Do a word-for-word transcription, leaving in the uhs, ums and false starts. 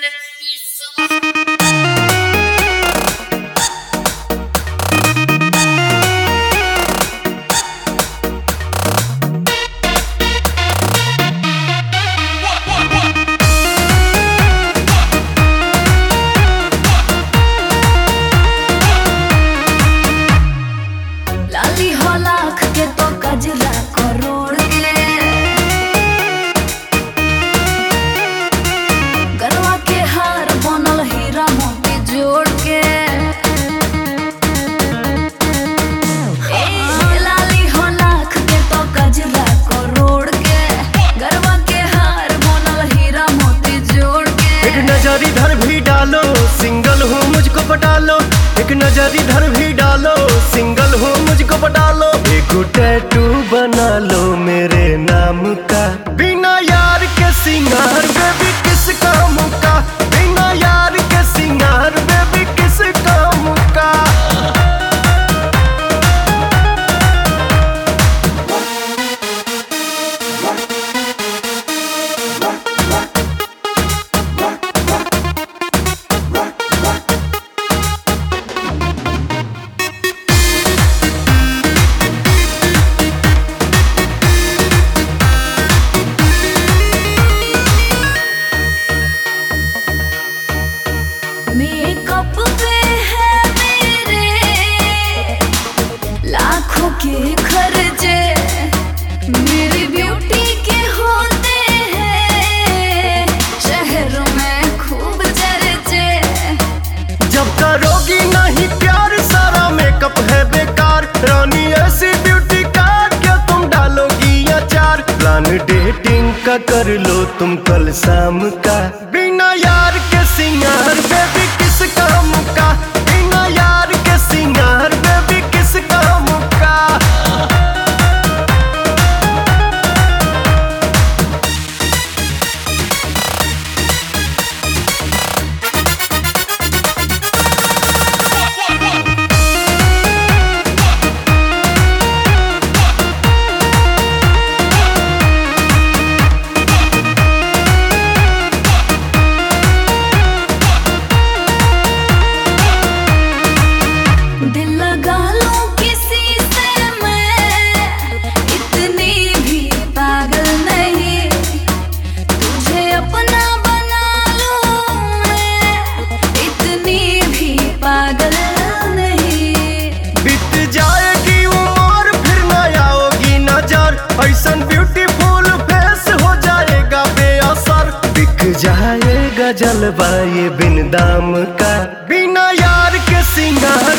लाली हो लाख के तो कजरा करोड़ के, गरवा के हार बनल हीरा मोती जोड़ के। ए, लाली हो लाख के तो कजरा करोड़ के, गरवा के हार बनल हीरा मोती जोड़ के। एक नजर इधर भी डालो, सिंगल हूँ मुझको पटा लो। एक नजर इधर भी डालो, सिंगल हूँ मुझको पटा लो। एक टैटू बना लो मेरे नाम का, बिना यार के सिंगार बेबी किस काम का। बिना यार के सिंगार बेबी किस काम का। मेकअप पे है मेरे लाखों के खर्चे, मेरी ब्यूटी के होते हैं शहर में खूब चर्चे। जब करोगी नहीं प्यार सारा मेकअप है बेकार। रानी ऐसी ब्यूटी का क्या तुम डालोगी अचार। प्लान डेटिंग का कर लो तुम कल शाम का, बिना यार के सिंगार बेबी किस काम का। बिना यार के सिंगार बेबी किस काम का। दिल लगा लूं किसी से मैं, इतनी भी पागल नहीं। तुझे अपना बना लूं मैं, इतनी भी पागल नहीं। बीत जाएगी उम्र फिर न आओगी नजर, ऐसन ब्यूटीफुल फेस हो जाएगा बेअसर। बिक जाएगा जलवा ये बिन दाम का, बिना यार के सिंगार